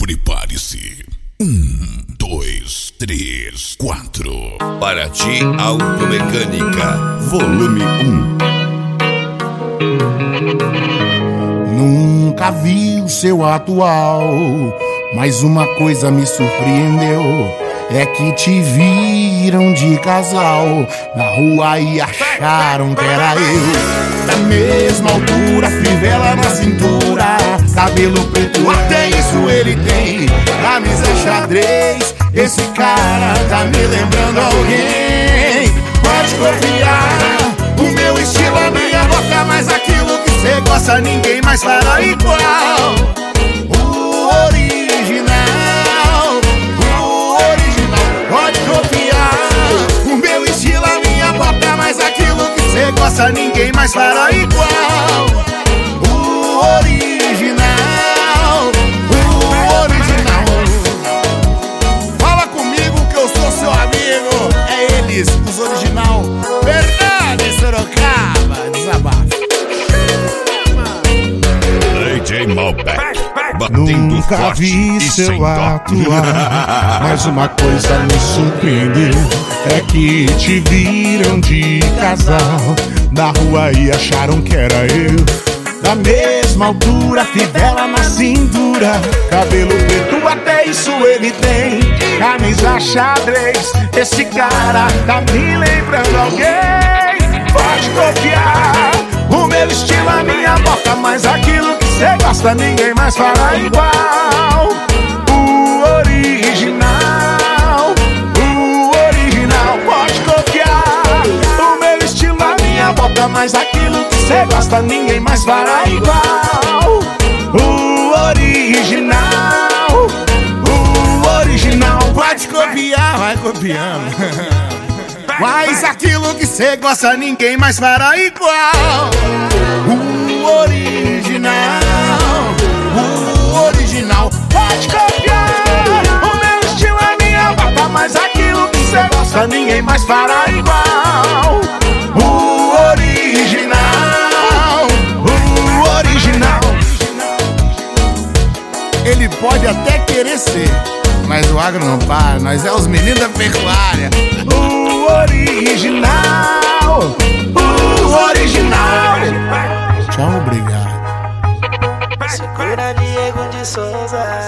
Prepare-se. 2, 3, 4. Paraty Automecânica, volume 1. Nunca vi o seu atual, mas uma coisa me surpreendeu. É que te viram de casal na rua e acharam que era eu. Da mesma altura, fivela na cintura, cabelo preto, até isso ele tem. Camisa xadrez, esse cara tá me lembrando alguém. Pode copiar o meu estilo, a minha boca, mas aquilo que cê gosta ninguém mais fará igual. O original, pode copiar o meu estilo, a minha boca, mas aquilo que cê gosta ninguém mais fará igual. O original, fala comigo que eu sou seu amigo. É eles, os original. Verdade, Sorocaba, desabafo. DJ Malbec, batendo Nunca forte vi e seu sem dó. atuar, mas uma coisa me surpreendeu. É que te viram de casal na rua e acharam que era eu. Da mesma altura, fivela na cintura, cabelo preto, até isso ele tem. Camisa xadrez, esse cara tá me lembrando alguém. Pode copiar o meu estilo, a minha boca, mas aquilo que cê gosta ninguém mais fará igual. O original, pode copiar o meu estilo, a minha boca, mas aquilo que cê gosta ninguém mais fará igual. O original, pode copiar, vai copiando. Mas aquilo que cê gosta ninguém mais fará igual. O original, pode copiar o meu estilo, a minha boca, mas aquilo que cê gosta ninguém mais fará igual. O original. Ele pode até querer ser, mas o agro não para, nós é os meninos da pecuária. O original. Tchau, obrigado. Segura Diego de Souza.